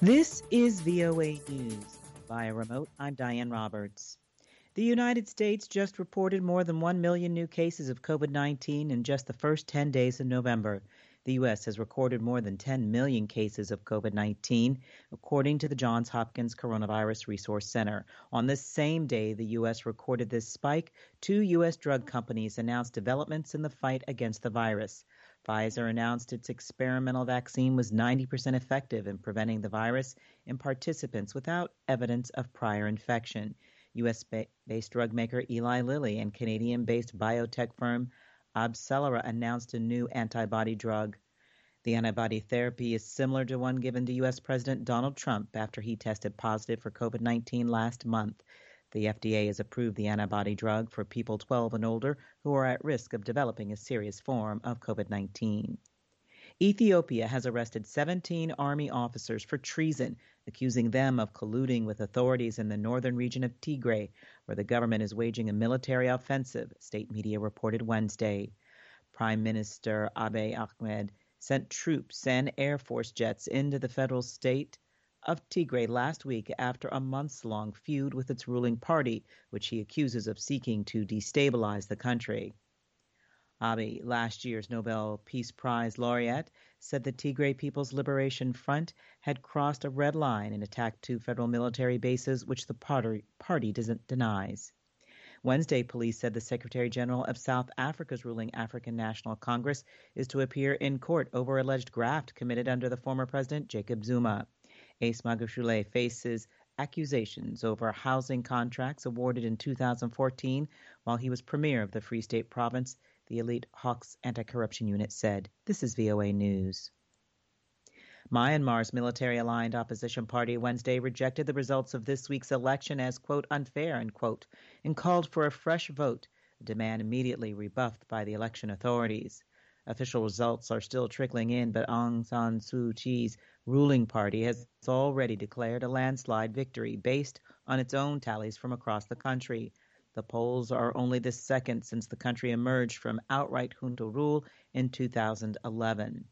This is VOA News. Via remote, I'm Diane Roberts. The United States just reported more than 1 million new cases of COVID-19 in just the first 10 days of November. The U.S. has recorded more than 10 million cases of COVID-19, according to the Johns Hopkins Coronavirus Resource Center. On this same day the U.S. recorded this spike, 2 U.S. drug companies announced developments in the fight against the virus. Pfizer announced its experimental vaccine was 90% effective in preventing the virus in participants without evidence of prior infection. U.S.-based drug maker Eli Lilly and Canadian-based biotech firm AbCellera announced a new antibody drug. The antibody therapy is similar to one given to U.S. President Donald Trump after he tested positive for COVID-19 last month. The FDA has approved the antibody drug for people 12 and older who are at risk of developing a serious form of COVID-19. Ethiopia has arrested 17 army officers for treason, accusing them of colluding with authorities in the northern region of Tigray, where the government is waging a military offensive, state media reported Wednesday. Prime Minister Abiy Ahmed sent troops and Air Force jets into the federal state of Tigray last week after a months-long feud with its ruling party, which he accuses of seeking to destabilize the country. Abiy, last year's Nobel Peace Prize laureate, said the Tigray People's Liberation Front had crossed a red line and attacked 2 federal military bases, which the party denies. Wednesday, police said the Secretary General of South Africa's ruling African National Congress is to appear in court over alleged graft committed under the former president Jacob Zuma. Ace Magashule faces accusations over housing contracts awarded in 2014 while he was premier of the Free State Province, the elite Hawks Anti-Corruption Unit said. This is VOA News. Myanmar's military-aligned opposition party Wednesday rejected the results of this week's election as, quote, unfair, unquote, and called for a fresh vote, a demand immediately rebuffed by the election authorities. Official results are still trickling in, but Aung San Suu Kyi's ruling party has already declared a landslide victory based on its own tallies from across the country. The polls are only the second since the country emerged from outright junta rule in 2011.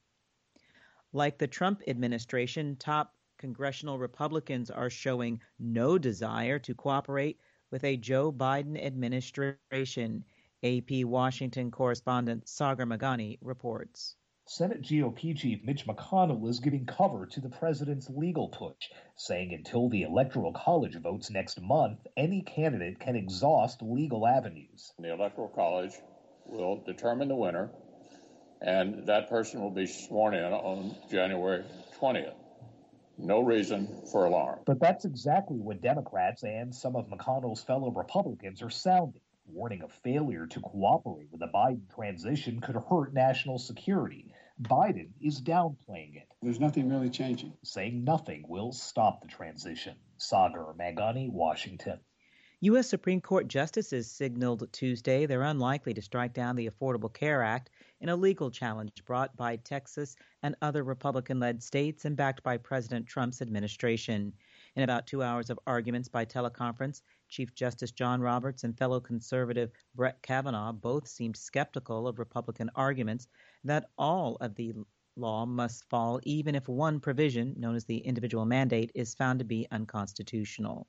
Like the Trump administration, top congressional Republicans are showing no desire to cooperate with a Joe Biden administration. AP Washington correspondent Sagar Meghani reports. Senate GOP Chief Mitch McConnell is giving cover to the president's legal push, saying until the Electoral College votes next month, any candidate can exhaust legal avenues. The Electoral College will determine the winner, and that person will be sworn in on January 20th. No reason for alarm. But that's exactly what Democrats and some of McConnell's fellow Republicans are sounding, warning a failure to cooperate with the Biden transition could hurt national security. Biden is downplaying it. There's nothing really changing. Saying nothing will stop the transition. Sagar Meghani, Washington. U.S. Supreme Court justices signaled Tuesday they're unlikely to strike down the Affordable Care Act in a legal challenge brought by Texas and other Republican-led states and backed by President Trump's administration. In about 2 hours of arguments by teleconference, Chief Justice John Roberts and fellow conservative Brett Kavanaugh both seemed skeptical of Republican arguments that all of the law must fall even if one provision, known as the individual mandate, is found to be unconstitutional.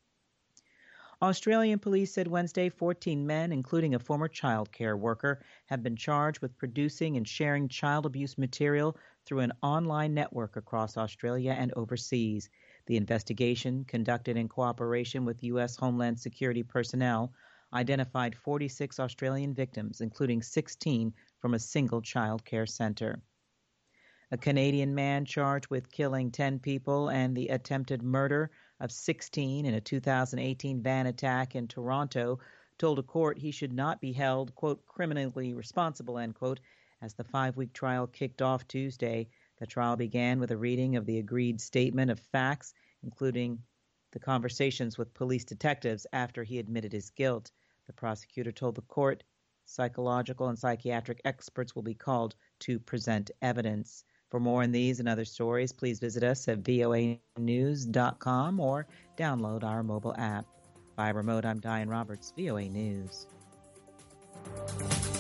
Australian police said Wednesday 14 men, including a former child care worker, have been charged with producing and sharing child abuse material through an online network across Australia and overseas. The investigation, conducted in cooperation with U.S. Homeland Security personnel, identified 46 Australian victims, including 16 from a single child care center. A Canadian man charged with killing 10 people and the attempted murder of 16 in a 2018 van attack in Toronto told a court he should not be held, quote, criminally responsible, end quote, as the 5-week trial kicked off Tuesday. The trial began with a reading of the agreed statement of facts, including the conversations with police detectives after he admitted his guilt. The prosecutor told the court psychological and psychiatric experts will be called to present evidence. For more on these and other stories, please visit us at voanews.com or download our mobile app. By remote, I'm Diane Roberts, VOA News.